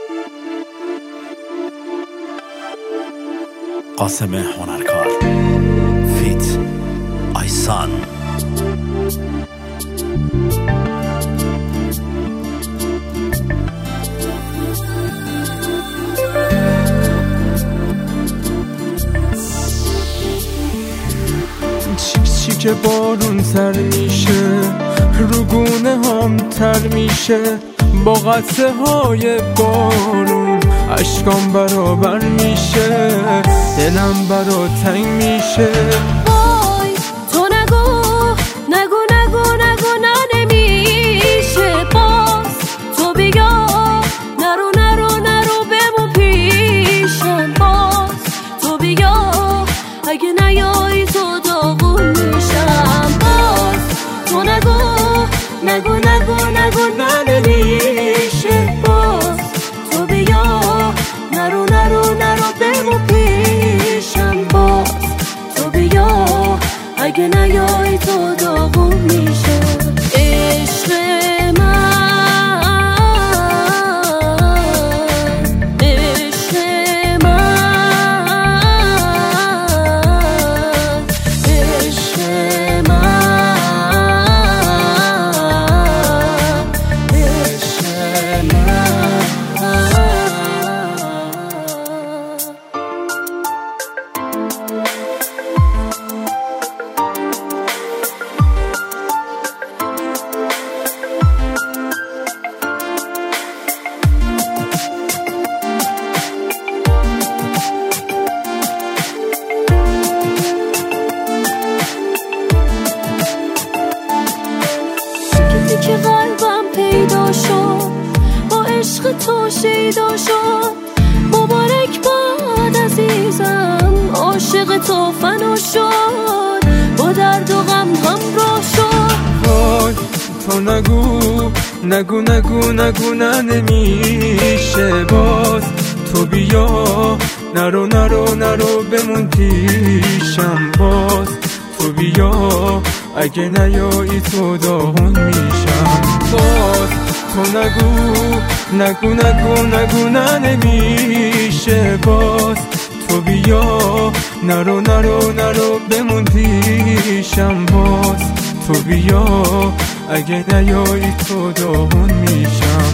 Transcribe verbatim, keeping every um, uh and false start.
قاسم هنرکار فیت آیسان. چیک چیک بارون سر میشه، رو گونه هم تر میشه، با قطره های بارون اشکام برابر میشه، دلم برا تنگ میشه. وای تو نگو نگو نگو نگو نه نمیشه، باز تو بیا نرو نرو نرو بمون پیشم، باز تو بیا اگه نیایی تو داغون میشم، باز تو نگو نگو نگو نگو نه نمیشه، باز تو بیا نرو نرو نرو بمون پیشم، باز تو بیا اگه نیایی تو داغون میشه. عشق من عشق من عشق من عشق من. که قلبم پیدا شد، با عشق تو شیدا شد، مبارک باد عزیزم، عاشق تو فنا شد، با درد و غم همراه شد. وای تو نگو نگو نگو نگو نه نمیشه، باز تو بیا نرو نرو نرو بمون پیشم، باز تو بیا اگه نیایی تو داغون میشم، باز تو نگو نگو نگو نگو نه نمیشه، باز تو بیا نرو نرو نرو بمون پیشم، باز تو بیا اگه نیایی تو داغون میشم.